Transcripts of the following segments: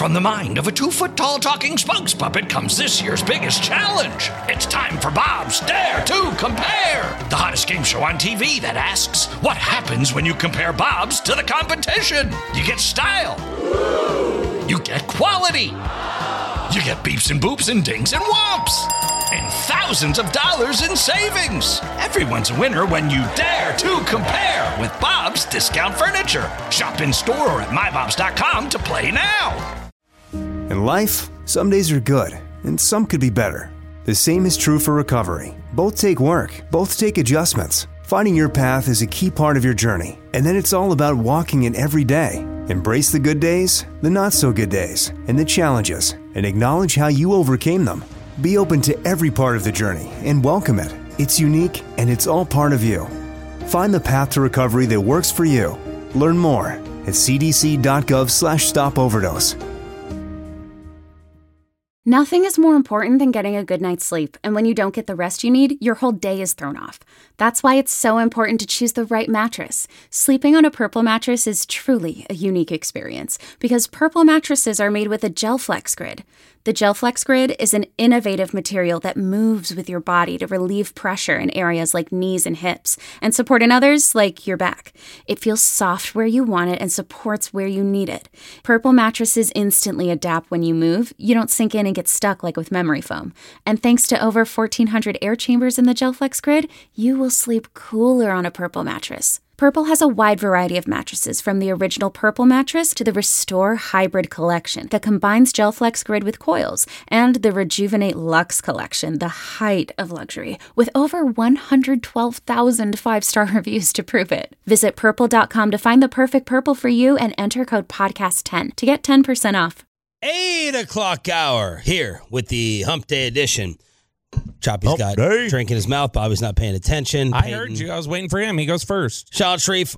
From the mind of a 2-foot-tall talking spokes puppet comes this year's biggest challenge. It's time for Bob's Dare to Compare, the hottest game show on TV that asks, what happens when you compare Bob's to the competition? You get style. You get quality. You get beeps and boops and dings and whomps. And thousands of dollars in savings. Everyone's a winner when you dare to compare with Bob's Discount Furniture. Shop in store or at mybobs.com to play now. In life, some days are good, and some could be better. The same is true for recovery. Both take work, both take adjustments. Finding your path is a key part of your journey, and then it's all about walking it every day. Embrace the good days, the not-so-good days, and the challenges, and acknowledge how you overcame them. Be open to every part of the journey and welcome it. It's unique, and it's all part of you. Find the path to recovery that works for you. Learn more at cdc.gov/stopoverdose. Nothing is more important than getting a good night's sleep, and when you don't get the rest you need, your whole day is thrown off. That's why it's so important to choose the right mattress. Sleeping on a Purple mattress is truly a unique experience because Purple mattresses are made with a GelFlex Grid. The GelFlex Grid is an innovative material that moves with your body to relieve pressure in areas like knees and hips and support in others like your back. It feels soft where you want it and supports where you need it. Purple mattresses instantly adapt when you move. You don't sink in and get stuck like with memory foam. And thanks to over 1,400 air chambers in the GelFlex Grid, you will sleep cooler on a Purple mattress. Purple has a wide variety of mattresses, from the original Purple mattress to the Restore Hybrid collection that combines GelFlex Grid with coils, and the Rejuvenate Luxe collection, the height of luxury, with over 112,000 five-star reviews to prove it. Visit purple.com to find the perfect Purple for you and enter code podcast10 to get 10% off. 8 o'clock hour here with the Hump Day edition. Choppy's got drink in his mouth. Bobby's not paying attention. I heard you. I was waiting for him. He goes first. Shawn Sharif,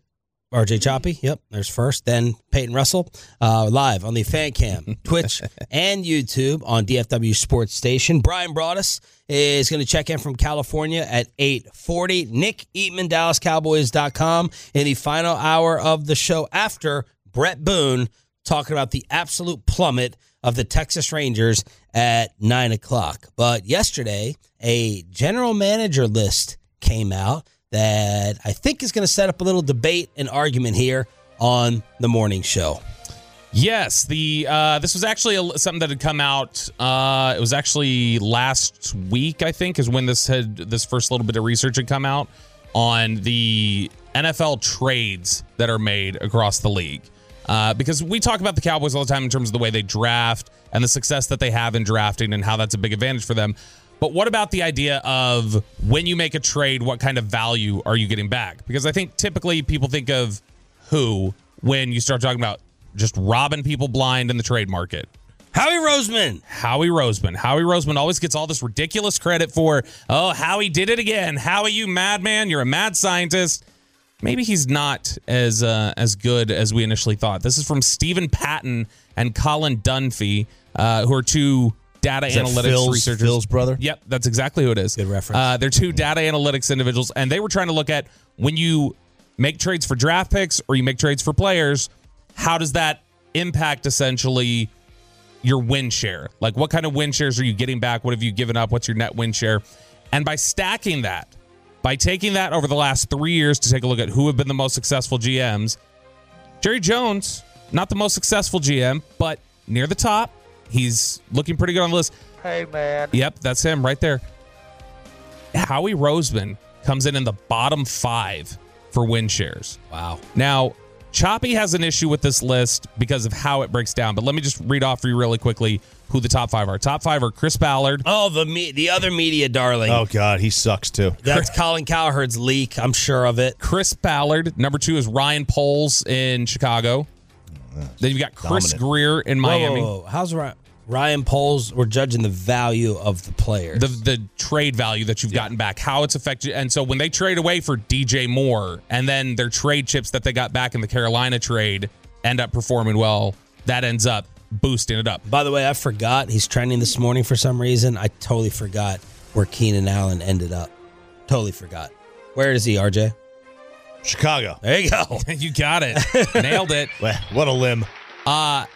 RJ Choppy. Yep, there's first. Then Peyton Russell. Live on the Fan Cam, Twitch, and YouTube on DFW Sports Station. Brian Broaddus is going to check in from California at 8:40. Nick Eatman, DallasCowboys.com in the final hour of the show after Brett Boone talking about the absolute plummet of the Texas Rangers at 9 o'clock. But yesterday, a general manager list came out that I think is going to set up a little debate and argument here on the morning show. Yes, this was actually something that had come out. It was actually last week, I think, is when this first little bit of research had come out on the NFL trades that are made across the league. Because we talk about the Cowboys all the time in terms of the way they draft and the success that they have in drafting and how that's a big advantage for them. But what about the idea of when you make a trade, what kind of value are you getting back? Because I think typically people think of who when you start talking about just robbing people blind in the trade market. Howie Roseman. Howie Roseman always gets all this ridiculous credit for, Howie did it again. Howie, you madman. You're a mad scientist. Maybe he's not as good as we initially thought. This is from Stephen Patton and Colin Dunphy, who are two data analytics researchers. Phil's brother? Yep, that's exactly who it is. Good reference. They're two data analytics individuals, and they were trying to look at when you make trades for draft picks or you make trades for players, how does that impact essentially your win share? Like, what kind of win shares are you getting back? What have you given up? What's your net win share? And by stacking that, by taking that over the last 3 years to take a look at who have been the most successful GMs, Jerry Jones, not the most successful GM, but near the top. He's looking pretty good on the list. Hey, man. Yep, that's him right there. Howie Roseman comes in the bottom 5 for win shares. Wow. Now, Choppy has an issue with this list because of how it breaks down, but let me just read off for you really quickly who the top 5 are. Top 5 are Chris Ballard. Oh, the other media darling. Oh, God, he sucks, too. That's Colin Cowherd's leak. I'm sure of it. Chris Ballard. Number 2 is Ryan Poles in Chicago. Then you've got Chris Greer in Miami. Whoa. How's Ryan Poles? We're judging the value of the players. The trade value that you've gotten back, how it's affected. And so when they trade away for DJ Moore and then their trade chips that they got back in the Carolina trade end up performing well, that ends up boosting it up. By the way, I forgot. He's trending this morning for some reason. I totally forgot where Keenan Allen ended up. Totally forgot. Where is he, RJ? Chicago. There you go. You got it. Nailed it. What a limb.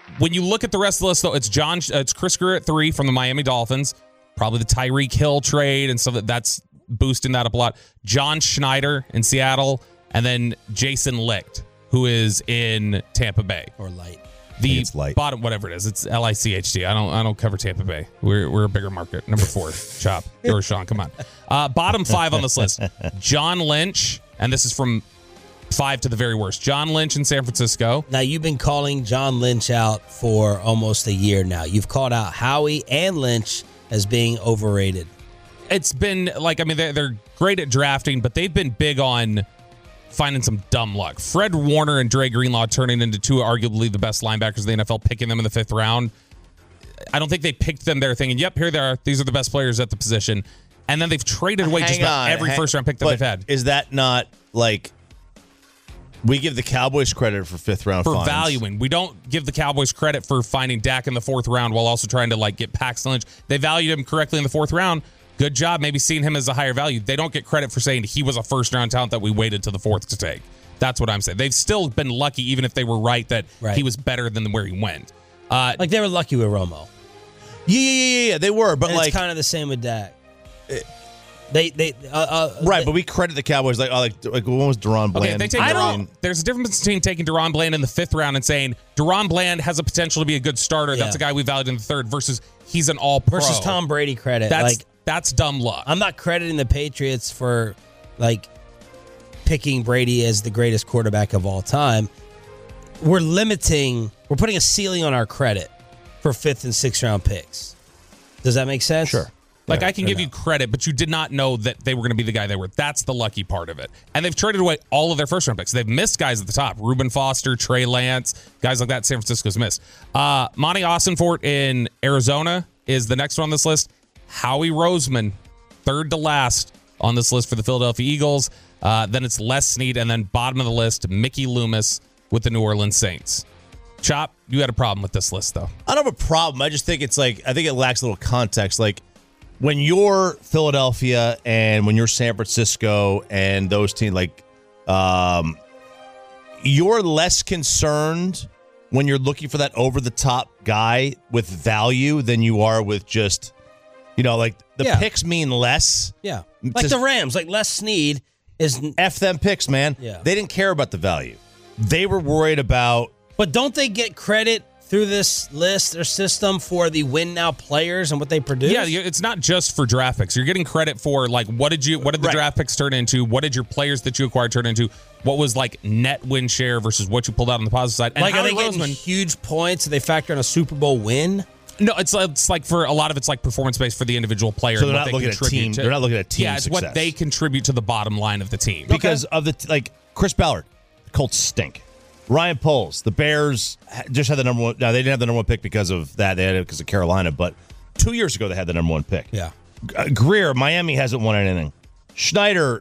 When you look at the rest of the list, though, it's Chris Greer at 3 from the Miami Dolphins. Probably the Tyreek Hill trade, and so that's boosting that up a lot. John Schneider in Seattle, and then Jason Licht, who is in Tampa Bay. Or Light. The bottom, whatever it is, it's LICHT. I don't cover Tampa Bay. We're a bigger market. Number 4, Chop. Yours, Sean. Come on. Bottom 5 on this list: John Lynch, and this is from 5 to the very worst. John Lynch in San Francisco. Now, you've been calling John Lynch out for almost a year now. You've called out Howie and Lynch as being overrated. It's been they're great at drafting, but they've been big on finding some dumb luck. Fred Warner and Dre Greenlaw turning into 2 arguably the best linebackers in the NFL, picking them in the 5th round. I don't think they picked them there thinking, yep, here they are. These are the best players at the position. And then they've traded away just about every first-round pick that they've had. Is that not like... We give the Cowboys credit for 5th-round for finds. valuing. We don't give the Cowboys credit for finding Dak in the 4th round while also trying to get Paxton Lynch. They valued him correctly in the 4th round. Good job, maybe seeing him as a higher value. They don't get credit for saying he was a first-round talent that we waited to the 4th to take. That's what I'm saying. They've still been lucky, even if they were right that he was better than where he went. They were lucky with Romo. Yeah, they were. But and it's kind of the same with Dak. Right, but we credit the Cowboys like when was Deron Bland? Okay, there's a difference between taking Deron Bland in the 5th round and saying Deron Bland has a potential to be a good starter. That's a guy we valued in the 3rd versus he's an all-pro. Versus Tom Brady credit. That's dumb luck. I'm not crediting the Patriots for picking Brady as the greatest quarterback of all time. We're putting a ceiling on our credit for 5th and 6th round picks. Does that make sense? Sure. I can give you credit, but you did not know that they were going to be the guy they were. That's the lucky part of it. And they've traded away all of their first-round picks. They've missed guys at the top. Reuben Foster, Trey Lance, guys like that San Francisco's missed. Monty Ossenfort in Arizona is the next one on this list. Howie Roseman, 3rd to last on this list for the Philadelphia Eagles. Then it's Les Snead, and then bottom of the list, Mickey Loomis with the New Orleans Saints. Chop, you had a problem with this list, though. I don't have a problem. I just think it's I think it lacks a little context. When you're Philadelphia and when you're San Francisco and those teams, you're less concerned when you're looking for that over-the-top guy with value than you are with just, picks mean less. Yeah. The Rams, Les Snead is... F them picks, man. Yeah. They didn't care about the value. They were worried about... But don't they get credit through this list or system for the win now players and what they produce? Yeah, it's not just for draft picks. You're getting credit for what did the draft picks turn into? What did your players that you acquired turn into? What was net win share versus what you pulled out on the positive side? And are they getting huge points? Do they factor in a Super Bowl win? No, it's for a lot of it's performance based for the individual player. So they're not looking at team. They're not looking at team. Yeah, it's success. what they contribute to the bottom line of the team because of the Chris Ballard, the Colts stink. Ryan Poles, the Bears just had the number 1. Now, they didn't have the number 1 pick because of that. They had it because of Carolina. But 2 years ago, they had the number 1 pick. Yeah. Greer, Miami hasn't won anything. Schneider,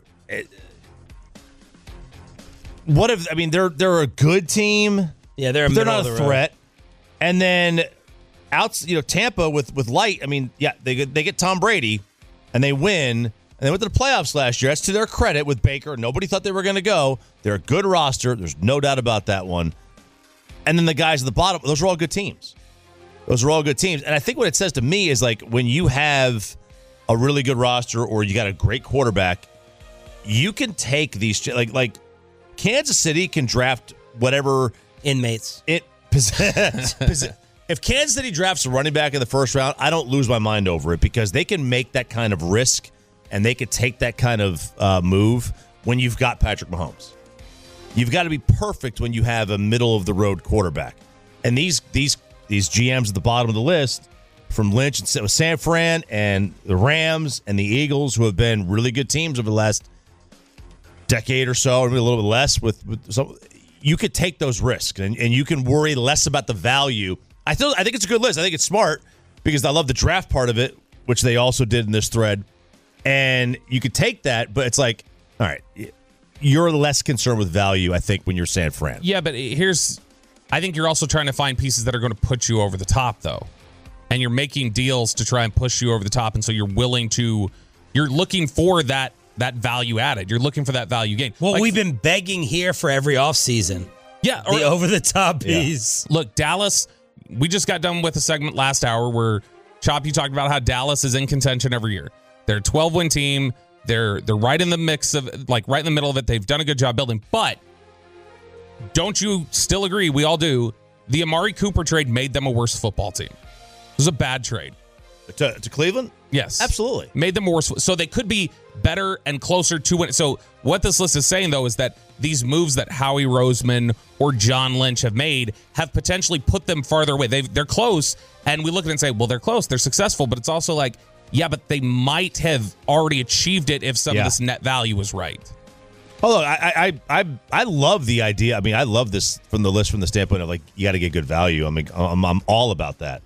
they're a good team. Yeah, they're not a threat. And then Tampa with Light. They get Tom Brady, and they win. And they went to the playoffs last year. That's to their credit with Baker. Nobody thought they were going to go. They're a good roster. There's no doubt about that one. And then the guys at the bottom, those are all good teams. And I think what it says to me is when you have a really good roster or you got a great quarterback, you can take these like Kansas City can draft whatever inmates. If Kansas City drafts a running back in the 1st round, I don't lose my mind over it because they can make that kind of risk. And they could take that kind of move when you've got Patrick Mahomes. You've got to be perfect when you have a middle-of-the-road quarterback. And these GMs at the bottom of the list, from Lynch and San Fran and the Rams and the Eagles, who have been really good teams over the last decade or so, or maybe a little bit less, you could take those risks and you can worry less about the value. I think it's a good list. I think it's smart because I love the draft part of it, which they also did in this thread. And you could take that, but it's all right, you're less concerned with value, I think, when you're San Fran. Yeah, but I think you're also trying to find pieces that are going to put you over the top, though. And you're making deals to try and push you over the top, and so you're looking for that value added. You're looking for that value gain. Well, we've been begging here for every offseason. Yeah. The over-the-top piece. Look, Dallas, we just got done with a segment last hour where Chop, you talked about how Dallas is in contention every year. They're a 12-win team. They're right in the mix of, like, right in the middle of it. They've done a good job building. But don't you still agree? We all do. The Amari Cooper trade made them a worse football team. It was a bad trade. To Cleveland? Yes. Absolutely. Made them worse. So they could be better and closer to win. So what this list is saying, though, is that these moves that Howie Roseman or John Lynch have made have potentially put them farther away. They're close, and we look at it and say, well, they're close. They're successful. But it's also like, yeah, but they might have already achieved it if some of this net value was right. Oh, look, I love the idea. I mean, I love this from the list from the standpoint of, like, you got to get good value. I mean, I'm all about that.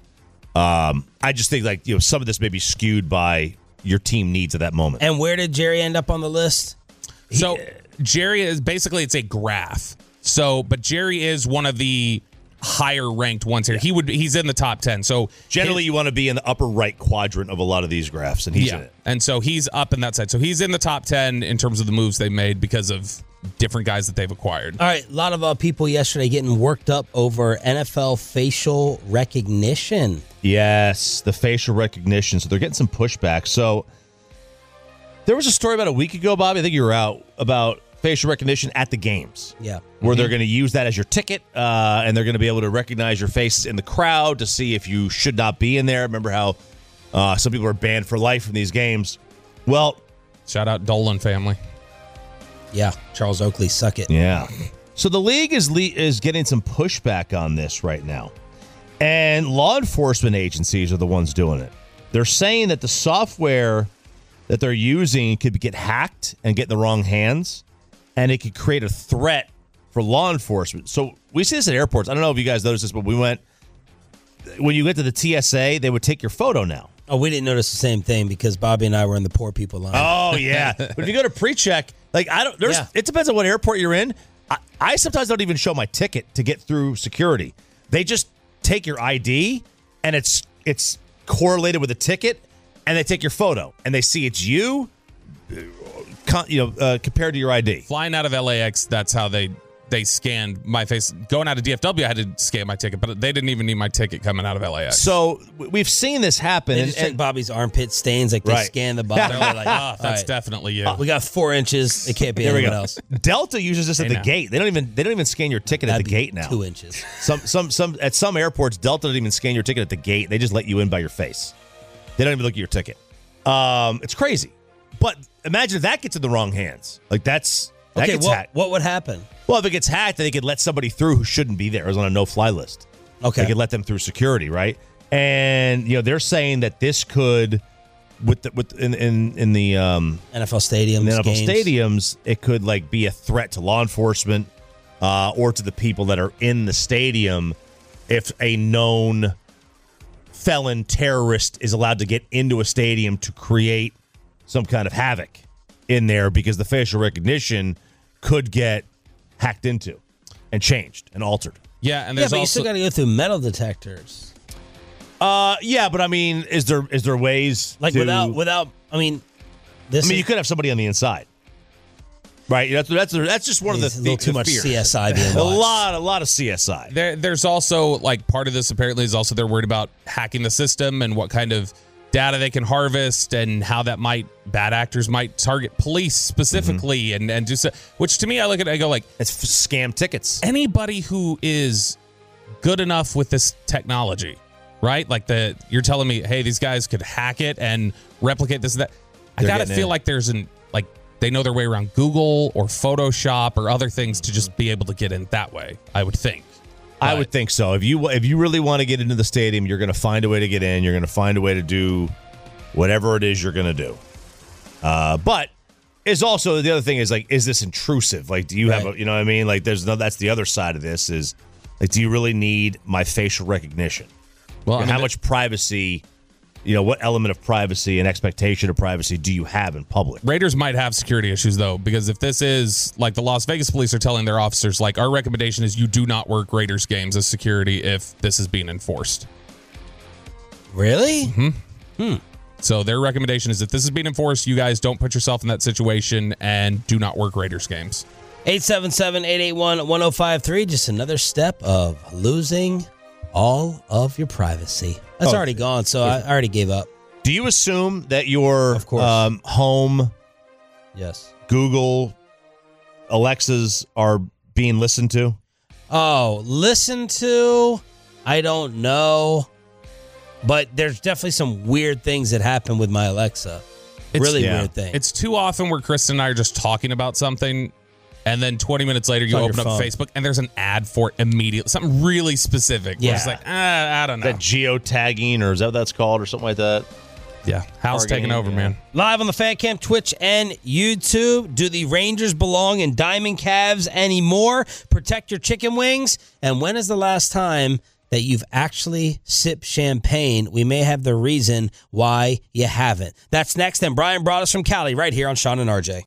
I just think, like, some of this may be skewed by your team needs at that moment. And where did Jerry end up on the list? So Jerry is basically, it's a graph. So, but Jerry is one of the higher ranked ones here. He's in the top 10. So generally you want to be in the upper right quadrant of a lot of these graphs, and he's in it. And so he's up in that side. So he's in the top 10 in terms of the moves they made because of different guys that they've acquired. All right, a lot of people yesterday getting worked up over NFL facial recognition. Yes, the facial recognition. So they're getting some pushback. So there was a story about a week ago, Bobby, I think you were out, about facial recognition at the games. Yeah. Where they're going to use that as your ticket, and they're going to be able to recognize your face in the crowd to see if you should not be in there. Remember how some people are banned for life from these games? Well, shout out Dolan family. Yeah, Charles Oakley, suck it. Yeah. So the league is getting some pushback on this right now. And law enforcement agencies are the ones doing it. They're saying that the software that they're using could get hacked and get in the wrong hands, and it could create a threat for law enforcement. So we see this at airports. I don't know if you guys noticed this, but when you get to the TSA, they would take your photo now. Oh, we didn't notice the same thing because Bobby and I were in the poor people line. Oh, yeah. But if you go to pre-check, like, it depends on what airport you're in. I sometimes don't even show my ticket to get through security. They just take your ID, and it's correlated with a ticket, and they take your photo, and they see it's you, compared to your ID. Flying out of LAX, that's how they scanned my face. Going out of DFW, I had to scan my ticket, but they didn't even need my ticket coming out of LAX. So we've seen this happen. They just check Bobby's armpit stains, like they scan the bottom. They're like, oh, that's definitely you. We got 4 inches. It can't be anyone else. Delta uses this at the gate. They don't even scan your ticket at the gate now. 2 inches. Some at some airports, Delta doesn't even scan your ticket at the gate. They just let you in by your face. They don't even look at your ticket. It's crazy. But imagine if that gets in the wrong hands. Like gets hacked. What would happen? Well, if it gets hacked, then they could let somebody through who shouldn't be there. It was on a no-fly list. Okay. They could let them through security, right? And they're saying that this could, in the NFL stadiums, it could like be a threat to law enforcement or to the people that are in the stadium if a known felon terrorist is allowed to get into a stadium to create some kind of havoc in there, because the facial recognition could get hacked into and changed and altered. Yeah, and there's but you also still got to go through metal detectors. Yeah, but I mean, is there ways like to, without? I mean, you could have somebody on the inside, right? That's just one of the a little too much fears. CSI being watched. a lot of CSI. There's also, like, part of this apparently is also they're worried about hacking the system and what kind of data they can harvest and how that bad actors might target police specifically and do so, which to me, I look at it, I go like, it's scam tickets. Anybody who is good enough with this technology, right? Like you're telling me, hey, these guys could hack it and replicate this and that. I gotta feel like they know their way around Google or Photoshop or other things to just be able to get in that way, I would think. I would think so. If you really want to get into the stadium, you're going to find a way to get in. You're going to find a way to do whatever it is you're going to do. But is also the other thing is, like, is this intrusive? Like, do you have a, you know what I mean? Like, that's the other side of this is, like, do you really need my facial recognition? Well, how much privacy, what element of privacy and expectation of privacy do you have in public? Raiders might have security issues, though, because if this is, like, the Las Vegas police are telling their officers, like, our recommendation is you do not work Raiders games as security if this is being enforced. Really? Mm-hmm. So their recommendation is if this is being enforced, you guys don't put yourself in that situation and do not work Raiders games. 877-881-1053. Just another step of losing all of your privacy. That's already gone, so I already gave up. Do you assume that your Of course. home, Yes. Google, Alexas are being listened to? Oh, listen to? I don't know. But there's definitely some weird things that happen with my Alexa. Weird things. It's too often where Kristen and I are just talking about something, and then 20 minutes later you on open your up phone. Facebook and there's an ad for it immediately. Something really specific. Yeah. We're just like, I don't know. That geotagging, or is that what that's called, or something like that? Yeah. House taking over, man. Live on the Fan Cam, Twitch, and YouTube. Do the Rangers belong in Diamond Calves anymore? Protect your chicken wings. And when is the last time that you've actually sipped champagne? We may have the reason why you haven't. That's next. And Brian brought us from Cali right here on Sean and RJ.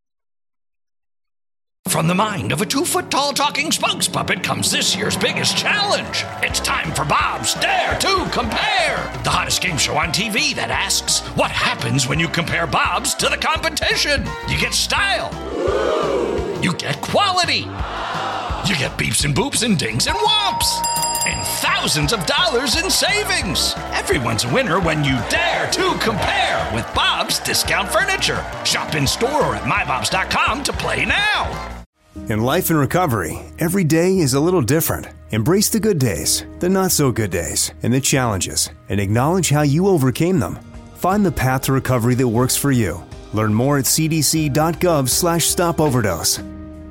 From the mind of a 2-foot-tall talking spokes puppet comes this year's biggest challenge. It's time for Bob's Dare to Compare, the hottest game show on TV that asks, what happens when you compare Bob's to the competition? You get style. You get quality. You get beeps and boops and dings and whomps. And thousands of dollars in savings. Everyone's a winner when you dare to compare with Bob's Discount Furniture. Shop in store or at mybobs.com to play now. In life and recovery, every day is a little different. Embrace the good days, the not so good days, and the challenges, and acknowledge how you overcame them. Find the path to recovery that works for you. Learn more at cdc.gov/stopoverdose.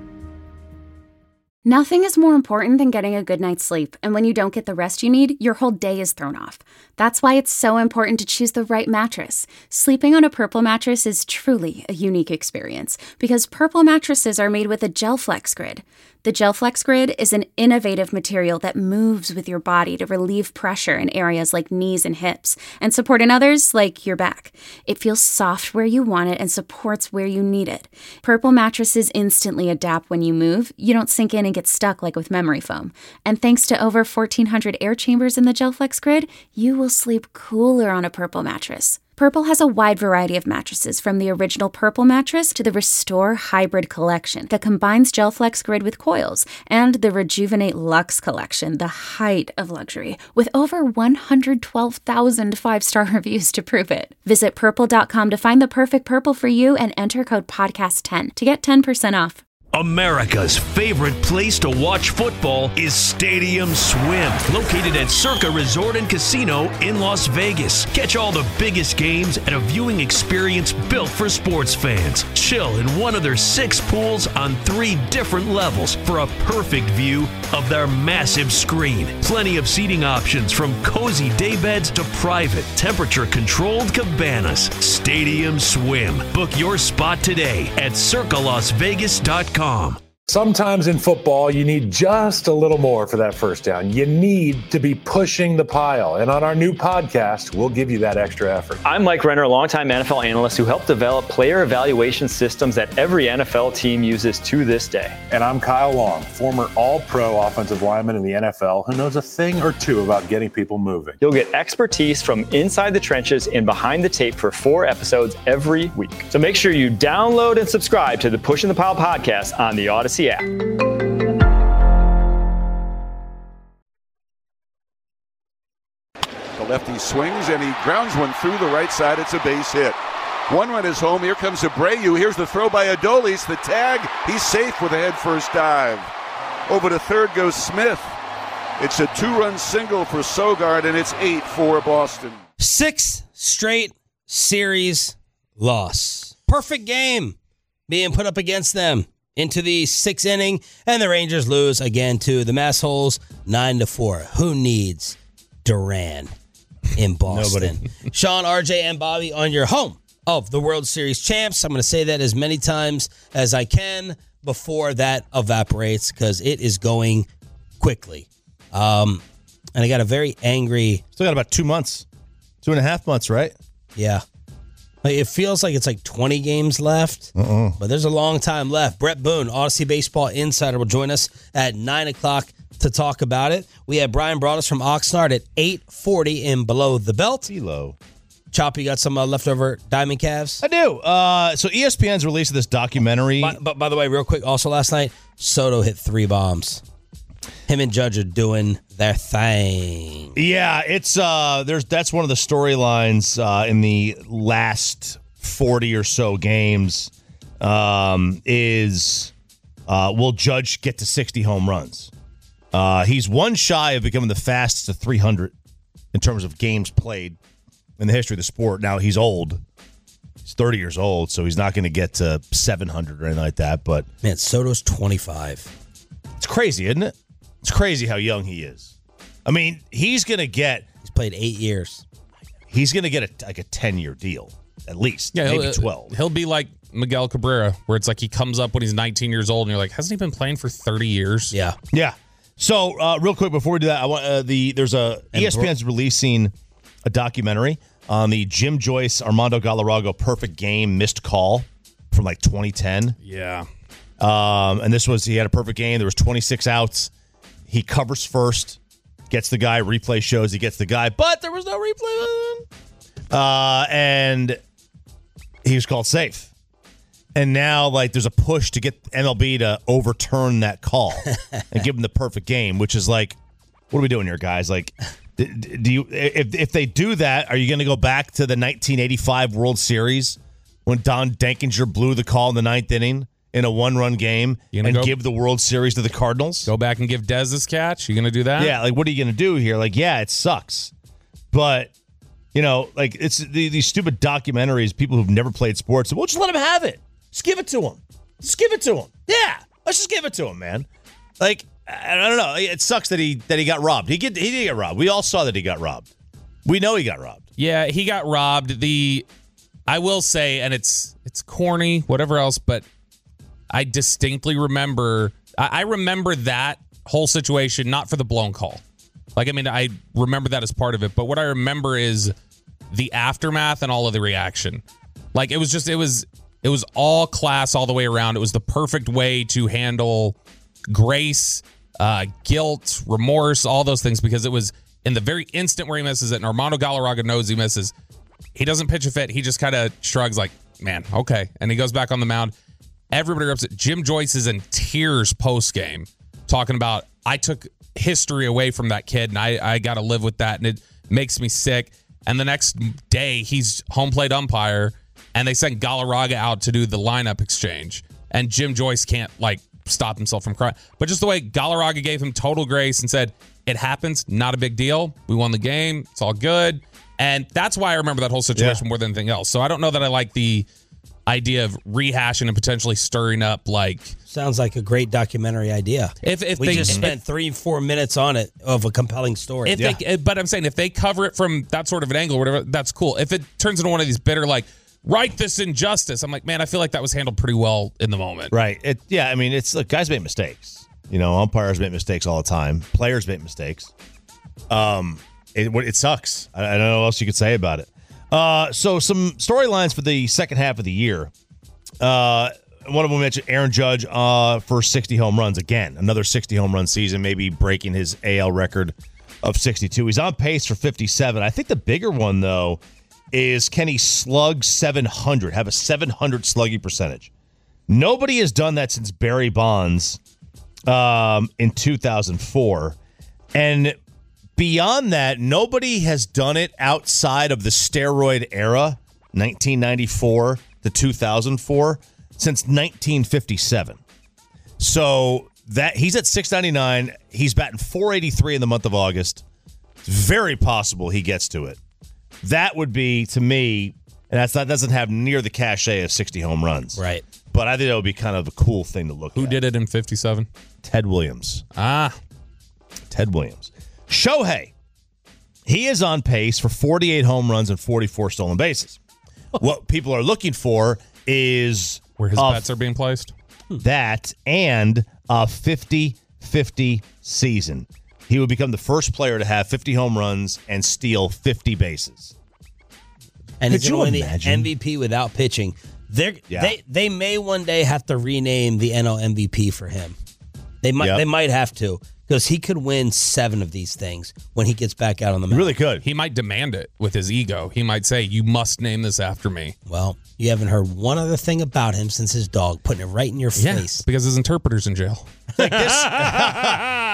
Nothing is more important than getting a good night's sleep, and when you don't get the rest you need, your whole day is thrown off. That's why it's so important to choose the right mattress. Sleeping on a Purple mattress is truly a unique experience because Purple mattresses are made with a GelFlex Grid. The GelFlex Grid is an innovative material that moves with your body to relieve pressure in areas like knees and hips and support in others like your back. It feels soft where you want it and supports where you need it. Purple mattresses instantly adapt when you move. You don't sink in and get stuck like with memory foam. And thanks to over 1,400 air chambers in the GelFlex Grid, you will sleep cooler on a Purple mattress. Purple has a wide variety of mattresses, from the original Purple mattress to the Restore Hybrid collection that combines GelFlex Grid with coils, and the Rejuvenate Luxe collection, the height of luxury, with over 112,000 five-star reviews to prove it. Visit purple.com to find the perfect Purple for you and enter code podcast10 to get 10% off. America's favorite place to watch football is Stadium Swim, located at Circa Resort and Casino in Las Vegas. Catch all the biggest games at a viewing experience built for sports fans. Chill in one of their 6 pools on 3 different levels for a perfect view of their massive screen. Plenty of seating options, from cozy daybeds to private, temperature-controlled cabanas. Stadium Swim. Book your spot today at circalasvegas.com. Sometimes in football, you need just a little more for that first down. You need to be pushing the pile. And on our new podcast, we'll give you that extra effort. I'm Mike Renner, a longtime NFL analyst who helped develop player evaluation systems that every NFL team uses to this day. And I'm Kyle Long, former all-pro offensive lineman in the NFL who knows a thing or two about getting people moving. You'll get expertise from inside the trenches and behind the tape for 4 episodes every week. So make sure you download and subscribe to the Pushing the Pile podcast on the Odyssey app. The lefty swings and he grounds one through the right side. It's a base hit. One run is home. Here comes Abreu. Here's the throw by Adolis. The tag. He's safe with a head first dive. Over to third goes Smith. It's a 2-run single for Sogard, and it's 8 for Boston. 6th straight series loss. Perfect game being put up against them into the 6th inning, and the Rangers lose again to the Massholes 9-4. Who needs Duran in Boston? Nobody. Sean, RJ, and Bobby on your home of the World Series champs. I'm going to say that as many times as I can before that evaporates, because it is going quickly. And I got a very angry... Still got about 2 months. 2.5 months, right? Yeah. It feels like it's like 20 games left, but there's a long time left. Brett Boone, Odyssey Baseball Insider, will join us at 9 o'clock to talk about it. We have Brian brought us from Oxnard at 8:40 in Below the Belt. Low. Chop, you got some leftover Diamond Calves? I do. So ESPN's released this documentary. But by the way, real quick, also last night, Soto hit 3 bombs. Him and Judge are doing their thing. Yeah, it's that's one of the storylines in the last 40 or so games is will Judge get to 60 home runs? He's one shy of becoming the fastest to 300 in terms of games played in the history of the sport. Now, he's old. He's 30 years old, so he's not going to get to 700 or anything like that. But man, Soto's 25. It's crazy, isn't it? It's crazy how young he is. I mean, he's played 8 years. He's going to get a 10-year deal, at least. Yeah, maybe 12. He'll be like Miguel Cabrera, where it's like he comes up when he's 19 years old, and you're like, hasn't he been playing for 30 years? Yeah. Yeah. So, real quick before we do that, I want ESPN's releasing a documentary on the Jim Joyce Armando Galarraga perfect game missed call from like 2010. Yeah. And he had a perfect game. There was 26 outs. He covers first, gets the guy. Replay shows he gets the guy, but there was no replay. And he was called safe. And now, there's a push to get MLB to overturn that call and give him the perfect game, which is like, what are we doing here, guys? Like, do you if they do that, are you going to go back to the 1985 World Series when Don Denkinger blew the call in the ninth inning in a 1-run game and give the World Series to the Cardinals? Go back and give Dez this catch? You going to do that? Yeah, what are you going to do here? It sucks. But, it's these stupid documentaries, people who've never played sports. We'll just let him have it. Just give it to him. Just give it to him. Yeah, let's just give it to him, man. I don't know. It sucks that he got robbed. He did get robbed. We all saw that he got robbed. We know he got robbed. Yeah, he got robbed. I will say, and it's corny, whatever else, but I distinctly remember. I remember that whole situation, not for the blown call. I remember that as part of it, but what I remember is the aftermath and all of the reaction. It was all class all the way around. It was the perfect way to handle grace, guilt, remorse, all those things, because it was in the very instant where he misses it, and Armando Galarraga knows he misses. He doesn't pitch a fit. He just kind of shrugs like, man, okay. And he goes back on the mound. Everybody rips it. Jim Joyce is in tears post-game talking about, I took history away from that kid, and I got to live with that, and it makes me sick. And the next day, he's home plate umpire, and they sent Galarraga out to do the lineup exchange. And Jim Joyce can't, stop himself from crying. But just the way Galarraga gave him total grace and said, it happens, not a big deal. We won the game. It's all good. And that's why I remember that whole situation more than anything else. So I don't know that I like the idea of rehashing and potentially stirring up Sounds like a great documentary idea. If we just spent 3-4 minutes on it of a compelling story. But I'm saying if they cover it from that sort of an angle or whatever, that's cool. If it turns into one of these bitter, right this injustice, I'm like, man, I feel like that was handled pretty well in the moment. Right. Guys make mistakes. Umpires make mistakes all the time. Players make mistakes. It sucks. I don't know what else you could say about it. So some storylines for the second half of the year. One of them mentioned Aaron Judge for 60 home runs again. Another 60 home run season, maybe breaking his AL record of 62. He's on pace for 57. I think the bigger one, though, is can he slug 700, have a 700 slugging percentage? Nobody has done that since Barry Bonds in 2004. And beyond that, nobody has done it outside of the steroid era, 1994 to 2004, since 1957. So that he's at 699. He's batting 483 in the month of August. It's very possible he gets to it. That would be, to me, and that doesn't have near the cachet of 60 home runs. Right. But I think that would be kind of a cool thing to look at. Who did it in 57? Ted Williams. Ted Williams. Shohei. He is on pace for 48 home runs and 44 stolen bases. What people are looking for is where his bets are being placed. That and a 50-50 season. He would become the first player to have 50 home runs and steal 50 bases. And he's going to win the MVP without pitching. They may one day have to rename the NL MVP for him. They might have to, because he could win 7 of these things when he gets back out on the mound. He really could. He might demand it with his ego. He might say, you must name this after me. Well, you haven't heard one other thing about him since his dog, putting it right in your face. Because his interpreter's in jail. Like this.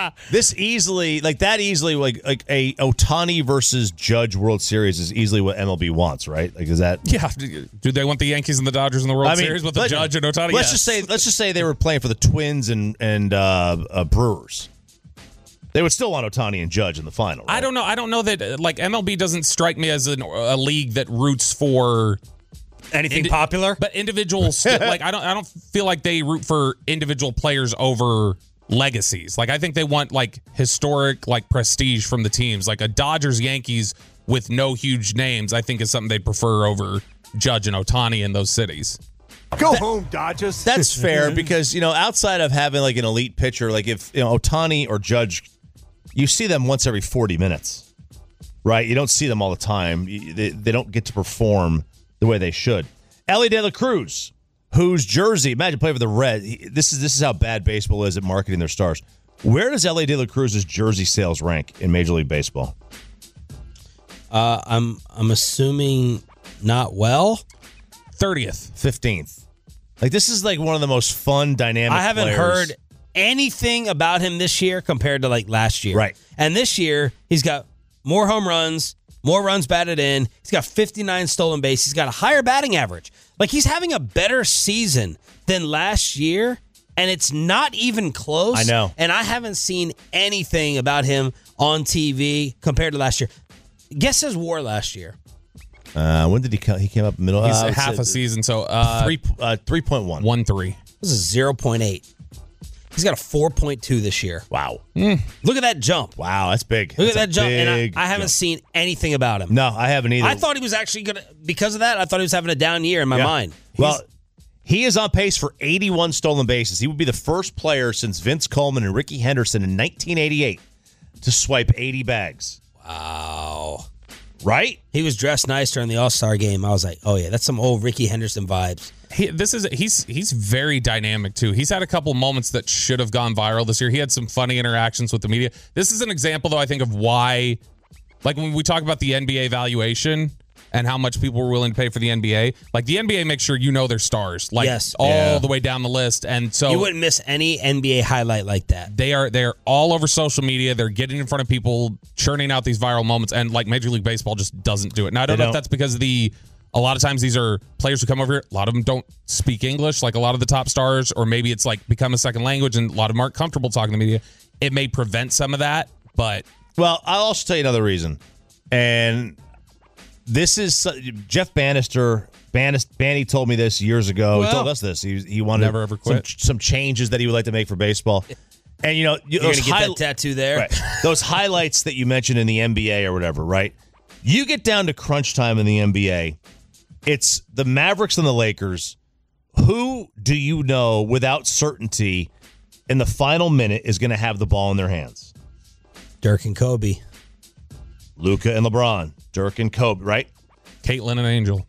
This easily, like a Ohtani versus Judge World Series is easily what MLB wants, right? Like, is that? Yeah. Do they want the Yankees and the Dodgers in the World Series with the Judge and Ohtani? Let's just say they were playing for the Twins and Brewers. They would still want Ohtani and Judge in the final. Right? I don't know. I don't know that like MLB doesn't strike me as a league that roots for anything popular, but individuals. Like I don't feel like they root for individual players over legacies. Like I think they want like historic like prestige from the teams. Like a Dodgers Yankees with no huge names, I think is something they'd prefer over Judge and Ohtani in those cities. Go home, Dodgers. That's fair because outside of having like an elite pitcher, like if Ohtani or Judge. You see them once every 40 minutes, right? You don't see them all the time. They don't get to perform the way they should. Elly De La Cruz, whose jersey, imagine playing for the Reds. This is how bad baseball is at marketing their stars. Where does Elly De La Cruz's jersey sales rank in Major League Baseball? I'm assuming not well. 30th. 15th. Like this is like one of the most fun, dynamic I haven't players. heard anything about him this year compared to like last year. Right. And this year, he's got more home runs, more runs batted in. He's got 59 stolen bases. He's got a higher batting average. Like he's having a better season than last year, and it's not even close. I know. And I haven't seen anything about him on TV compared to last year. Guess his WAR last year. When did he come? He came up middle. He's half a season, so 3.1. 1.3. This is 0.8. He's got a 4.2 this year. Wow. Look at that jump. Wow, that's big. Look at that jump. And I haven't jump. seen anything about him. No, I haven't either. I thought he was actually going to, because of that, I thought he was having a down year in my mind. Well, he is on pace for 81 stolen bases. He would be the first player since Vince Coleman and Ricky Henderson in 1988 to swipe 80 bags. Wow. Right? He was dressed nice during the All-Star game. I was like, oh, yeah, that's some old Ricky Henderson vibes. He's very dynamic too. He's had a couple moments that should have gone viral this year. He had some funny interactions with the media. This is an example, though, I think, of why, like when we talk about the NBA valuation and how much people were willing to pay for the NBA, like the NBA makes sure you know their stars, like all the way down the list. And so you wouldn't miss any NBA highlight like that. They're all over social media. They're getting in front of people, churning out these viral moments, and like Major League Baseball just doesn't do it. Now I don't know if that's because of a lot of times these are players who come over here. A lot of them don't speak English, like a lot of the top stars, or maybe it's like become a second language, and a lot of them aren't comfortable talking to the media. It may prevent some of that, but well, I'll also tell you another reason, and this is Jeff Bannister. Banny told me this years ago. He told us this. He wanted never ever quit. Some changes that he would like to make for baseball. And you're going to get that tattoo there. Right. Those highlights that you mentioned in the NBA or whatever, right? You get down to crunch time in the NBA, it's the Mavericks and the Lakers. Who do you know without certainty in the final minute is going to have the ball in their hands? Dirk and Kobe. Luka and LeBron. Dirk and Kobe, right? Caitlin and Angel.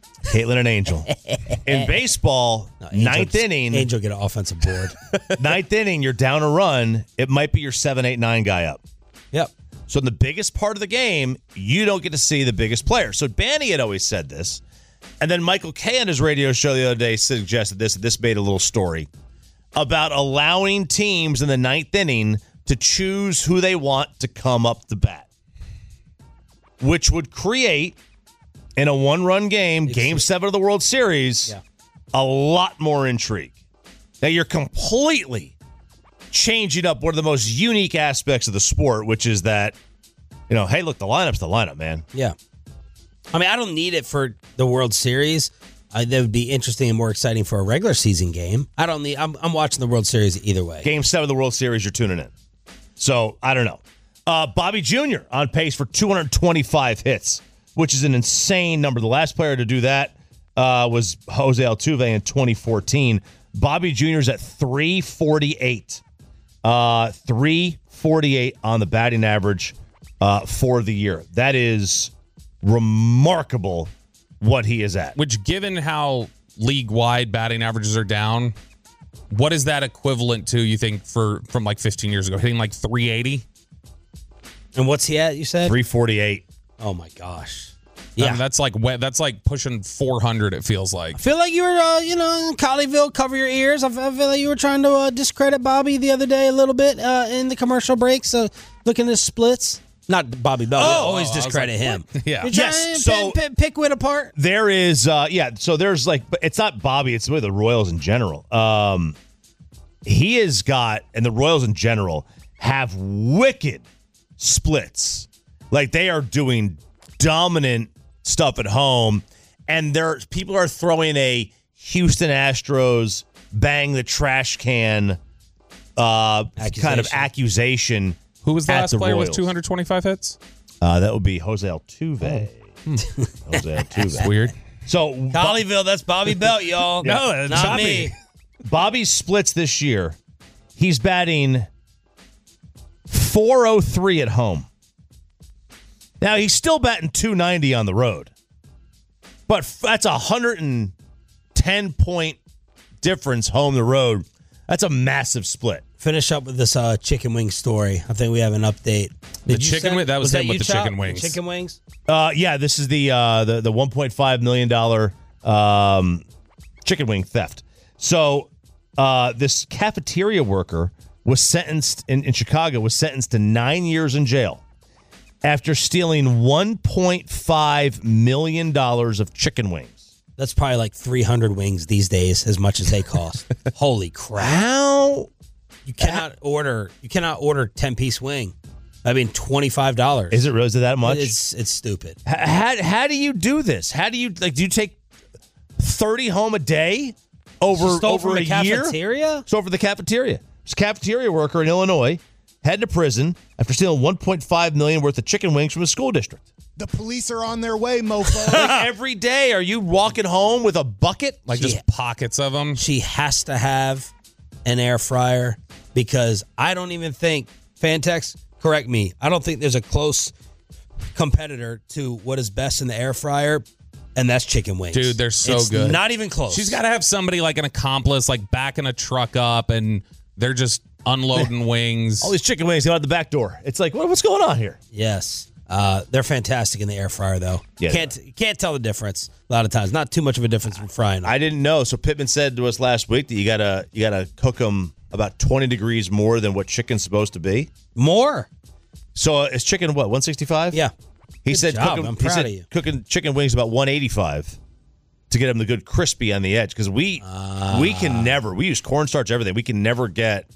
In baseball, ninth inning. Angel get an offensive board. Ninth inning, you're down a run. It might be your 7, 8, 9 guy up. Yep. So in the biggest part of the game, you don't get to see the biggest player. So Banny had always said this. And then Michael Kay on his radio show the other day suggested this. This made a little story about allowing teams in the ninth inning to choose who they want to come up the bat, which would create, in a one-run game, Game 7 of the World Series, a lot more intrigue. Now, you're completely changing up one of the most unique aspects of the sport, which is that, hey, look, the lineup's the lineup, man. Yeah. I mean, I don't need it for the World Series. That would be interesting and more exciting for a regular season game. I'm watching the World Series either way. Game 7 of the World Series, you're tuning in. So, I don't know. Bobby Jr. on pace for 225 hits, which is an insane number. The last player to do that was Jose Altuve in 2014. Bobby Jr.'s at 348. 348 on the batting average for the year. That is remarkable what he is at. Which, given how league-wide batting averages are down, what is that equivalent to, you think, from like 15 years ago? Hitting like 380? And what's he at, you said? 348. Oh, my gosh. Yeah. I mean, that's like pushing 400. It feels like. I feel like you were, in Colleyville, cover your ears. I feel like you were trying to discredit Bobby the other day a little bit in the commercial break. So looking at splits. Not Bobby Bell. Always discredit him. Yeah. You're trying to pick Witt apart? There is, so there's but it's not Bobby, it's really the Royals in general. He has got, and the Royals in general have wicked splits. Like they are doing dominant stuff at home, and people are throwing a Houston Astros bang the trash can kind of accusation. Who was the last player Royals. with 225 hits? That would be Jose Altuve. Jose Altuve. That's weird. So Colleyville, that's Bobby Belt, y'all. No, that's not Bobby. me. Bobby's splits this year, he's batting .403 at home. Now, he's still batting .290 on the road. But that's a 110-point difference home to road. That's a massive split. Finish up with this chicken wing story. I think we have an update. The chicken wing? That was him with the chicken wings. Chicken wings? Yeah, this is the $1.5 million chicken wing theft. So this cafeteria worker was sentenced in Chicago, was sentenced to 9 years in jail after stealing $1.5 million of chicken wings. That's probably like 300 wings these days, as much as they cost. Holy crap. How? You cannot order 10-piece wing. I mean, $25. Is it really that much? It's stupid. How do you do this? How do you do you take 30 home a day over a year? Cafeteria? So over the cafeteria. This cafeteria worker in Illinois headed to prison after stealing $1.5 million worth of chicken wings from a school district. The police are on their way, mofo. Every day, are you walking home with a bucket? Like just pockets of them? She has to have an air fryer because I don't even think, Fantex, correct me, I don't think there's a close competitor to what is best in the air fryer, and that's chicken wings. Dude, they're so it's good. Not even close. She's got to have somebody like an accomplice, like backing a truck up, and they're just unloading wings. All these chicken wings go out the back door. It's like, what's going on here? Yes. They're fantastic in the air fryer, though. Yeah, can't tell the difference a lot of times. Not too much of a difference from frying them. I didn't know. So Pittman said to us last week that you gotta cook them about 20 degrees more than what chicken's supposed to be. More. So is chicken what, 165? Yeah. He Good said job. I'm proud of you. Cooking chicken wings about 185 to get them the good crispy on the edge because we can never, we use cornstarch, everything. We can never get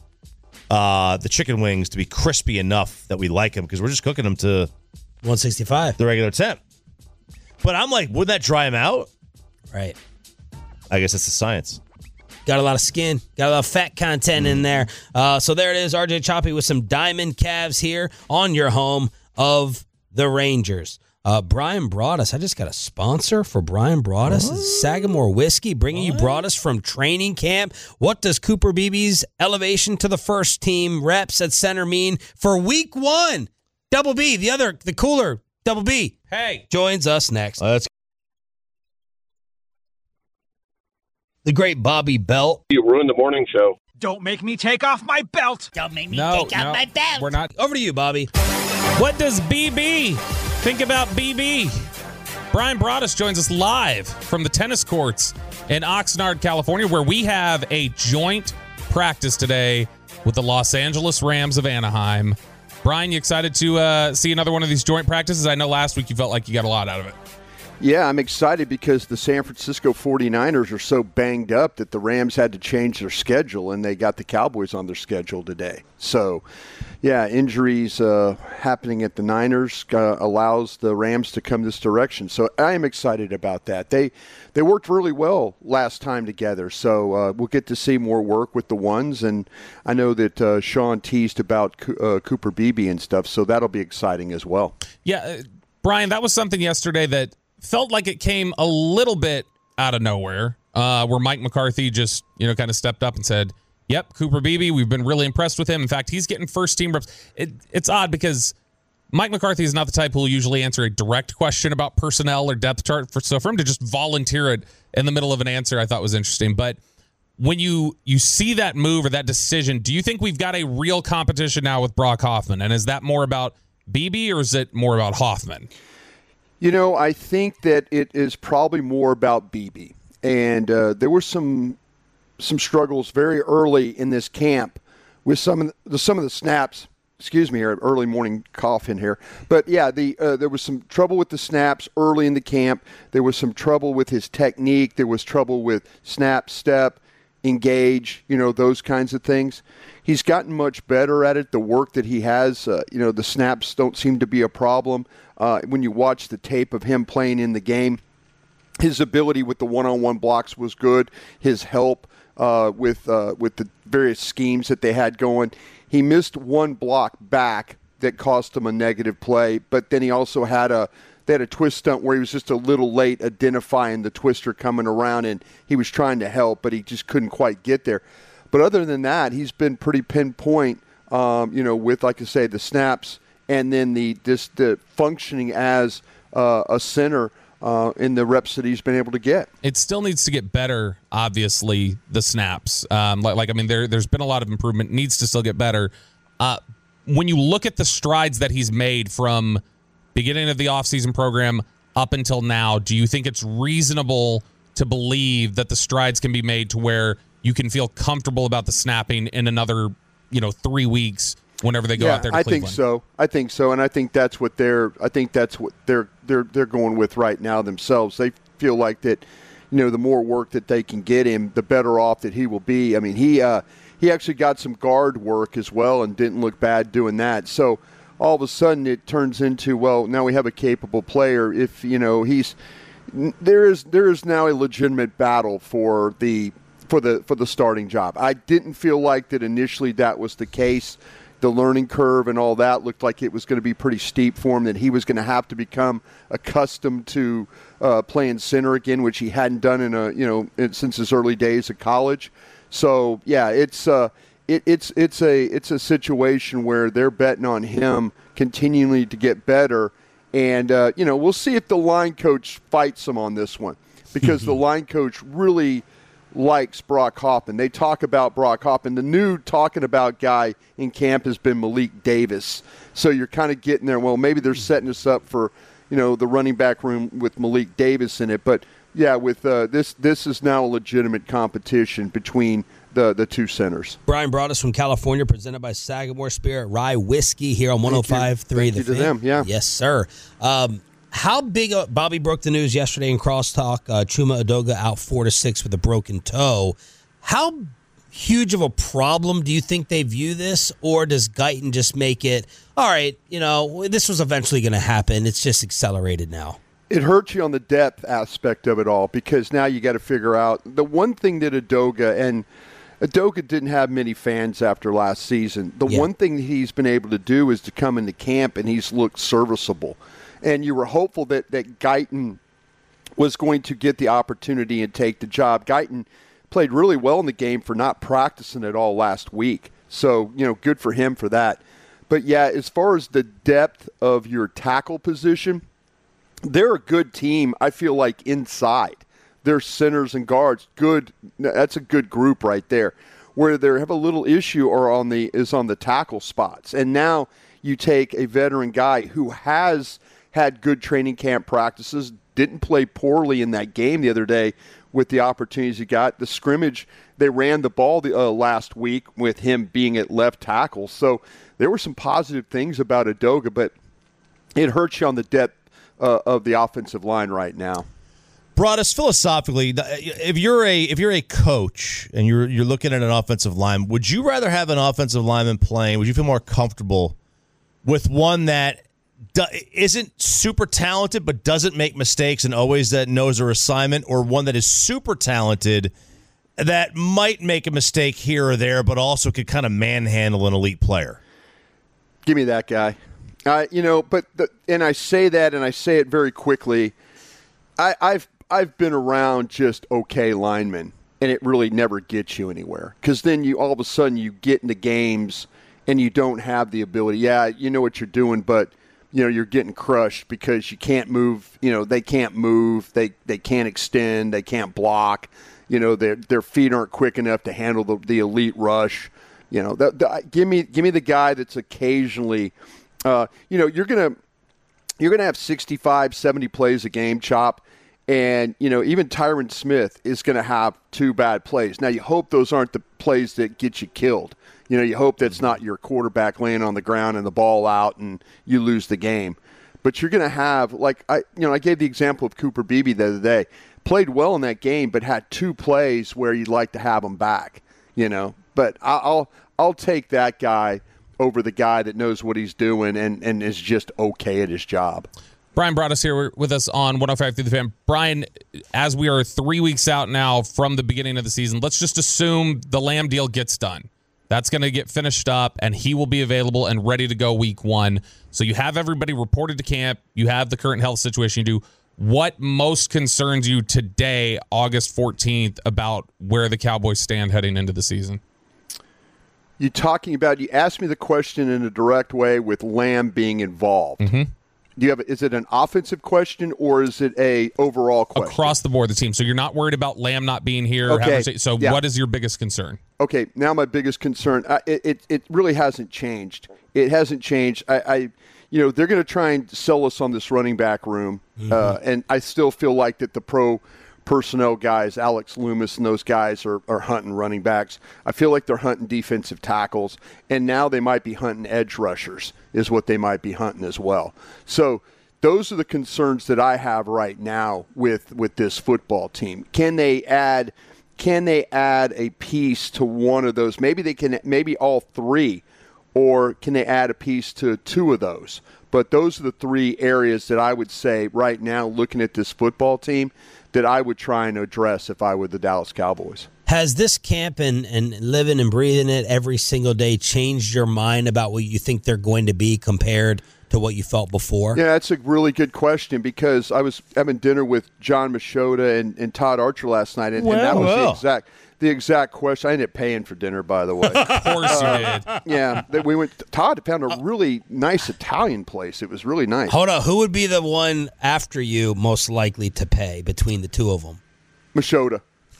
the chicken wings to be crispy enough that we like them because we're just cooking them to 165. the regular temp. But I'm like, wouldn't that dry them out? Right. I guess that's the science. Got a lot of skin. Got a lot of fat content in there. So there it is, RJ Choppy with some diamond calves here on your home of the Rangers. Brian Broaddus. I just got a sponsor for Brian Broaddus. It's Sagamore Whiskey, bringing you Broaddus from training camp. What does Cooper Beebe's elevation to the first team reps at center mean for week one? Double B, the cooler Double B. Hey. Joins us next. That's the great Bobby Belt. You ruined the morning show. Don't make me take off my belt. Don't make me take off my belt. We're not. Over to you, Bobby. What does BB think about BB? Brian Broaddus joins us live from the tennis courts in Oxnard, California, where we have a joint practice today with the Los Angeles Rams of Anaheim. Brian, you excited to see another one of these joint practices? I know last week you felt like you got a lot out of it. Yeah, I'm excited because the San Francisco 49ers are so banged up that the Rams had to change their schedule, and they got the Cowboys on their schedule today. So, yeah, injuries happening at the Niners allows the Rams to come this direction. So I am excited about that. They worked really well last time together, so we'll get to see more work with the ones. And I know that Sean teased about Cooper Beebe and stuff, so that'll be exciting as well. Yeah, Brian, that was something yesterday that felt like it came a little bit out of nowhere, where Mike McCarthy just, kind of stepped up and said, yep, Cooper Beebe, we've been really impressed with him. In fact, he's getting first-team reps. It's odd because Mike McCarthy is not the type who will usually answer a direct question about personnel or depth chart. So for him to just volunteer it in the middle of an answer, I thought was interesting. But when you see that move or that decision, do you think we've got a real competition now with Brock Hoffman? And is that more about Beebe or is it more about Hoffman? I think that it is probably more about BB. And there were some struggles very early in this camp with some of the snaps. Excuse me, early morning cough in here. But yeah, there was some trouble with the snaps early in the camp. There was some trouble with his technique. There was trouble with snap, step, engage, those kinds of things. He's gotten much better at it. The work that he has, the snaps don't seem to be a problem. When you watch the tape of him playing in the game, his ability with the one-on-one blocks was good. His help with the various schemes that they had going. He missed one block back that cost him a negative play, but then he also had a twist stunt where he was just a little late identifying the twister coming around, and he was trying to help, but he just couldn't quite get there. But other than that, he's been pretty pinpoint, with, like I say, the snaps and then the functioning as a center in the reps that he's been able to get. It still needs to get better, obviously, the snaps. There's been a lot of improvement. It needs to still get better. When you look at the strides that he's made from beginning of the offseason program up until now, do you think it's reasonable to believe that the strides can be made to where you can feel comfortable about the snapping in another, 3 weeks whenever they go out there to Cleveland? I think so, and I think that's what they're going with right now themselves. They feel like that, the more work that they can get him, the better off that he will be. I mean, he actually got some guard work as well and didn't look bad doing that. So all of a sudden it turns into, well, now we have a capable player. If there is now a legitimate battle for the starting job. I didn't feel like that initially that was the case. The learning curve and all that looked like it was going to be pretty steep for him, that he was going to have to become accustomed to playing center again, which he hadn't done since his early days of college. So yeah, it's a situation where they're betting on him continually to get better, and we'll see if the line coach fights him on this one, because the line coach really likes Brock Hoffman. They talk about Brock Hoffman. The new talking about guy in camp has been Malik Davis. So you're kind of getting there. Well, maybe they're setting us up for, the running back room with Malik Davis in it. But yeah, with this is now a legitimate competition between the two centers. Brian Broaddus from California, presented by Sagamore Spirit Rye Whiskey here on 105.3 The Fan. Thank you to them, yeah. Yes, sir. How big Bobby broke the news yesterday in Crosstalk, Chuma Edoga out 4 to 6 with a broken toe. How huge of a problem do you think they view this, or does Guyton just make it, all right, this was eventually going to happen, it's just accelerated now? It hurts you on the depth aspect of it all, because now you got to figure out the one thing that Edoga didn't have many fans after last season. The one thing that he's been able to do is to come into camp and he's looked serviceable. And you were hopeful that Guyton was going to get the opportunity and take the job. Guyton played really well in the game for not practicing at all last week. So, good for him for that. But, yeah, as far as the depth of your tackle position, they're a good team, I feel like, inside. Their centers and guards, good. That's a good group right there. Where they have a little issue is on the tackle spots. And now you take a veteran guy who has had good training camp practices, didn't play poorly in that game the other day with the opportunities he got. The scrimmage, they ran the ball last week with him being at left tackle. So there were some positive things about Edoga, but it hurts you on the depth of the offensive line right now. Broaddus, philosophically, if you're a coach and you're looking at an offensive line, would you rather have an offensive lineman playing? Would you feel more comfortable with one that isn't super talented but doesn't make mistakes and always that knows their assignment, or one that is super talented that might make a mistake here or there but also could kind of manhandle an elite player? Give me that guy. And I say that, and I say it very quickly. I've been around just okay linemen, and it really never gets you anywhere, because then you all of a sudden you get into games and you don't have the ability. Yeah, you know what you're doing, but you're getting crushed because you can't move. They can't move. They can't extend. They can't block. Their feet aren't quick enough to handle the elite rush. Give me the guy that's occasionally. You're you're going to have 65, 70 plays a game, Chop. And, even Tyron Smith is going to have 2 bad plays. Now, you hope those aren't the plays that get you killed. You hope that's not your quarterback laying on the ground and the ball out and you lose the game. But you're going to have, I gave the example of Cooper Beebe the other day. Played well in that game, but had 2 plays where you'd like to have him back, But I'll take that guy over the guy that knows what he's doing and is just okay at his job. Brian Broaddus here with us on 105 through the Fan. Brian, as we are 3 weeks out now from the beginning of the season, let's just assume the Lamb deal gets done. That's going to get finished up, and he will be available and ready to go week 1. So you have everybody reported to camp. You have the current health situation you do. What most concerns you today, August 14th, about where the Cowboys stand heading into the season? You asked me the question in a direct way with Lamb being involved. Mm-hmm. Is it an offensive question or is it a overall question? Across the board, the team. So you're not worried about Lamb not being here. Okay. What is your biggest concern? Okay, now my biggest concern, it really hasn't changed. It hasn't changed. They're going to try and sell us on this running back room, and I still feel like that the pro personnel guys, Alex Loomis and those guys are hunting running backs. I feel like they're hunting defensive tackles, and now they might be hunting edge rushers is what they might be hunting as well. So those are the concerns that I have right now with this football team. Can they add a piece to one of those? Maybe all 3, or can they add a piece to 2 of those? But those are the 3 areas that I would say right now, looking at this football team, that I would try and address if I were the Dallas Cowboys. Has this camp and living and breathing it every single day changed your mind about what you think they're going to be compared to what you felt before? Yeah, that's a really good question because I was having dinner with John Machota and Todd Archer last night, and that was the exact question. I ended up paying for dinner, by the way. Of course you did. Yeah, we went. Todd found a really nice Italian place. It was really nice. Hold on, who would be the one after you most likely to pay between the 2 of them? Machota.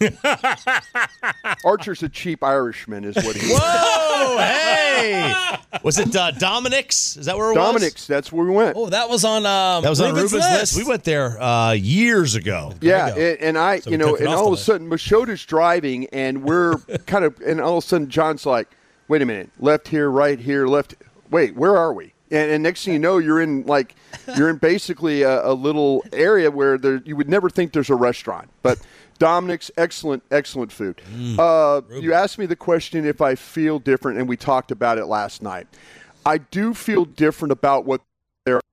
Archer's a cheap Irishman, is what he is. Whoa, hey! Was it Dominic's? Is that where it was? Dominic's, that's where we went. Oh, that was on Ruben's list. We went there years ago. Yeah, and all of a sudden, Machota's driving, and we're and all of a sudden, John's like, wait a minute, left here, right here, left. Wait, where are we? And next thing you know, you're in basically a little area where you would never think there's a restaurant, but Dominic's, excellent food. You asked me the question if I feel different, and we talked about it last night. I do feel different about what they're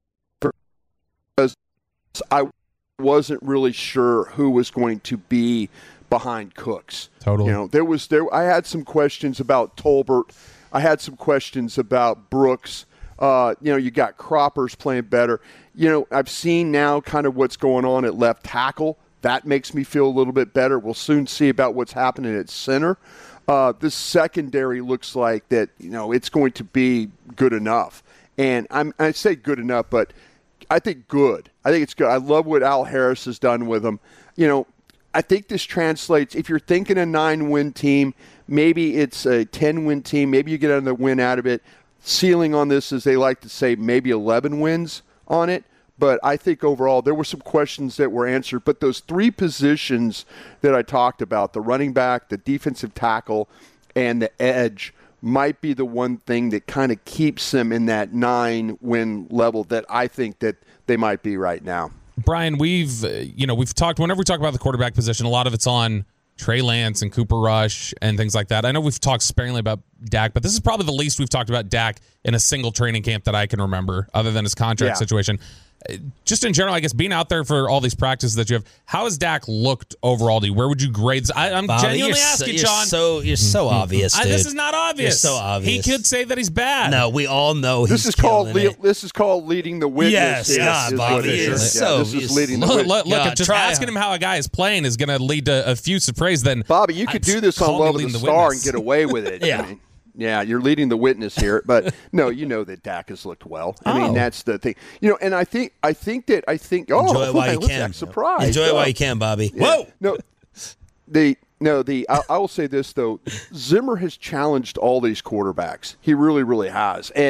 because I wasn't really sure who was going to be behind Cooks. Totally. I had some questions about Tolbert. I had some questions about Brooks. You got Croppers playing better. I've seen now kind of what's going on at left tackle. That makes me feel a little bit better. We'll soon see about what's happening at center. This secondary looks like that, it's going to be good enough. And I say good enough, but I think good. I think it's good. I love what Al Harris has done with them. I think this translates. If you're thinking a 9-win team, maybe it's a 10-win team. Maybe you get another win out of it. Ceiling on this, as they like to say, maybe 11 wins on it. But I think overall there were some questions that were answered. But those 3 positions that I talked about, the running back, the defensive tackle, and the edge, might be the one thing that kind of keeps them in that 9-win level that I think that they might be right now. Brian, we've talked, whenever we talk about the quarterback position, a lot of it's on Trey Lance and Cooper Rush and things like that. I know we've talked sparingly about Dak, but this is probably the least we've talked about Dak in a single training camp that I can remember, other than his contract situation. Just in general, I guess, being out there for all these practices that you have, how has Dak looked overall to you? Where would you grade this? I'm genuinely asking, John. You're so obvious, dude. This is not obvious. You're so obvious. He could say that he's bad. No, we all know this is called leading the witness. Yes, Bobby. This is leading the witness. Look, just asking him how a guy is playing is going to lead to effusive praise. Then, Bobby, you could do this on Love of the Star and get away with it. Yeah, you're leading the witness here, but no, that Dak has looked well. I mean, that's the thing. And I think. Enjoy it while you can. Surprise! Enjoy it while you can, Bobby. Yeah. Whoa. I will say this though. Zimmer has challenged all these quarterbacks. He really, really has. And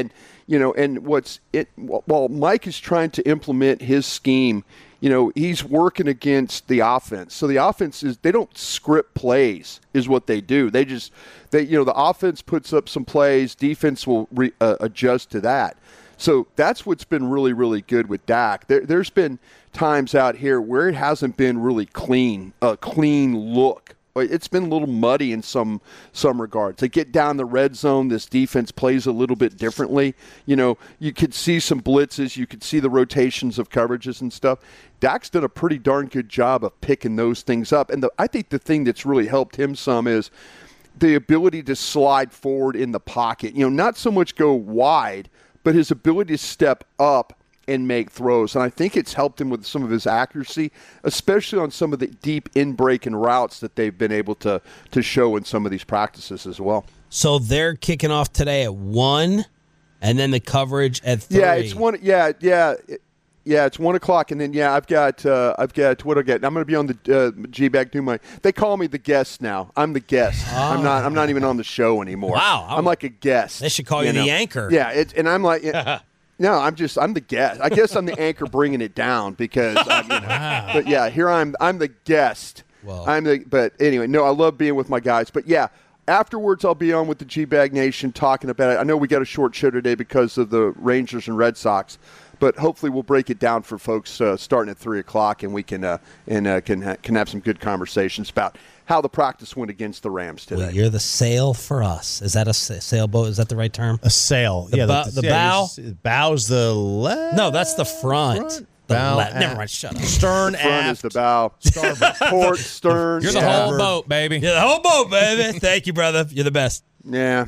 And while Mike is trying to implement his scheme, he's working against the offense. So the offense they don't script plays is what they do. The offense puts up some plays, defense will adjust to that. So that's what's been really, really good with Dak. There's been times out here where it hasn't been really a clean look. It's been a little muddy in some regards. They get down the red zone, this defense plays a little bit differently. You could see some blitzes. You could see the rotations of coverages and stuff. Dak's done a pretty darn good job of picking those things up. And I think the thing that's really helped him some is the ability to slide forward in the pocket. Not so much go wide, but his ability to step up and make throws. And I think it's helped him with some of his accuracy, especially on some of the deep in-breaking routes that they've been able to show in some of these practices as well. So they're kicking off today at 1, and then the coverage at 3. Yeah, it's 1. Yeah, it's 1 o'clock, and then I've got what I get. I'm going to be on the G-Bag New. They call me the guest now. I'm the guest. Oh. I'm not even on the show anymore. Wow, I'm like a guest. They should call you the anchor. Yeah, and I'm like. No, I'm the guest. I guess I'm the anchor bringing it down because, but yeah, here I'm the guest. Well. But anyway, no, I love being with my guys. But yeah, afterwards I'll be on with the G-Bag Nation talking about it. I know we got a short show today because of the Rangers and Red Sox, but hopefully we'll break it down for folks starting at 3 o'clock, and we can have some good conversations about how the practice went against the Rams today. Well, you're the sail for us. Is that a sailboat? Is that the right term? A sail. The bow? Bow's the left. No, that's the front. Bow. Never mind. Shut up. Stern the front aft. is the bow. Starboard. Port, stern. You're the whole boat, baby. You're the whole boat, baby. Thank you, brother. You're the best. Yeah.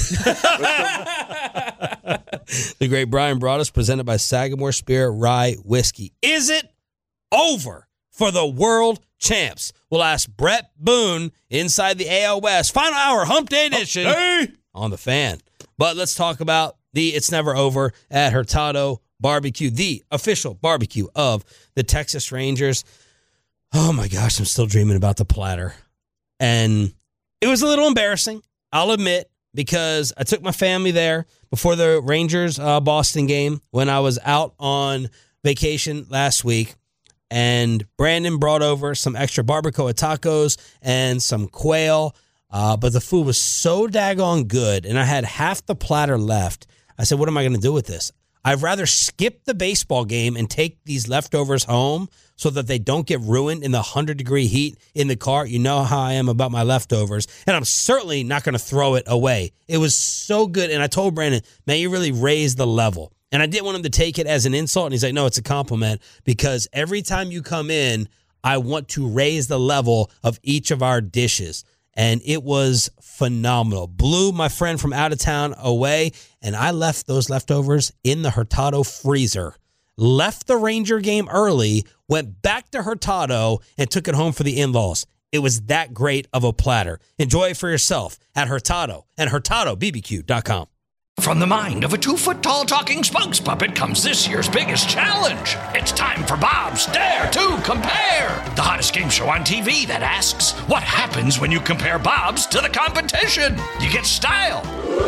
The great Brian Broaddus, presented by Sagamore Spirit Rye Whiskey. Is it over for the world champs? We'll ask Brett Boone inside the AL West. Final hour, Hump Day edition on the Fan. But let's talk about the It's Never Over at Hurtado Barbecue, the official barbecue of the Texas Rangers. Oh my gosh, I'm still dreaming about the platter. And it was a little embarrassing, I'll admit, because I took my family there before the Rangers Boston game when I was out on vacation last week. And Brandon brought over some extra barbacoa tacos and some quail. But the food was so daggone good, and I had half the platter left. I said, what am I going to do with this? I'd rather skip the baseball game and take these leftovers home so that they don't get ruined in the 100-degree heat in the car. You know how I am about my leftovers. And I'm certainly not going to throw it away. It was so good. And I told Brandon, man, you really raised the level. And I didn't want him to take it as an insult. And he's like, no, it's a compliment, because every time you come in, I want to raise the level of each of our dishes. And it was phenomenal. Blew my friend from out of town away, and I left those leftovers in the Hurtado freezer. Left the Ranger game early, went back to Hurtado, and took it home for the in-laws. It was that great of a platter. Enjoy it for yourself at Hurtado and HurtadoBBQ.com. From the mind of a 2-foot-tall talking spokes puppet comes this year's biggest challenge. It's time for Bob's Dare to Compare, the hottest game show on TV that asks, what happens when you compare Bob's to the competition? You get style.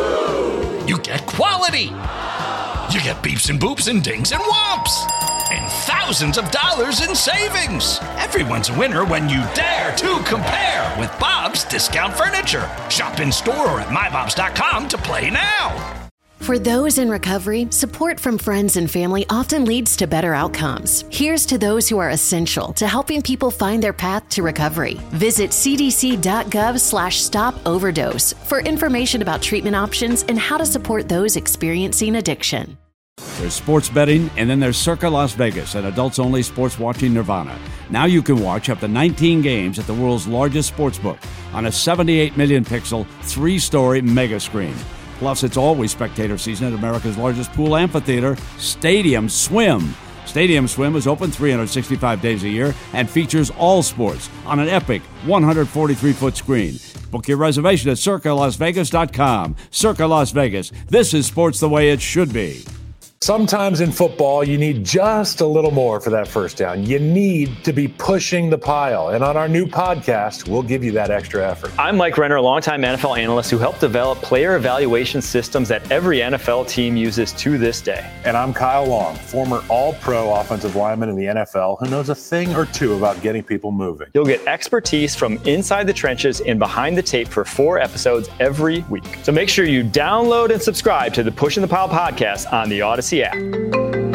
You get quality. You get beeps and boops and dings and whomps. And thousands of dollars in savings. Everyone's a winner when you dare to compare with Bob's Discount Furniture. Shop in store or at mybobs.com to play now. For those in recovery, support from friends and family often leads to better outcomes. Here's to those who are essential to helping people find their path to recovery. Visit cdc.gov/stop-overdose for information about treatment options and how to support those experiencing addiction. There's sports betting, and then there's Circa Las Vegas, an adults-only sports watching nirvana. Now you can watch up to 19 games at the world's largest sportsbook on a 78 million pixel, 3-story mega screen. Plus, it's always spectator season at America's largest pool amphitheater, Stadium Swim. Stadium Swim is open 365 days a year and features all sports on an epic 143-foot screen. Book your reservation at CircaLasVegas.com. Circa Las Vegas. This is sports the way it should be. Sometimes in football, you need just a little more for that first down. You need to be pushing the pile. And on our new podcast, we'll give you that extra effort. I'm Mike Renner, a longtime NFL analyst who helped develop player evaluation systems that every NFL team uses to this day. And I'm Kyle Long, former All-Pro offensive lineman in the NFL who knows a thing or two about getting people moving. You'll get expertise from inside the trenches and behind the tape for 4 episodes every week. So make sure you download and subscribe to the Pushing the Pile podcast on the Odyssey app.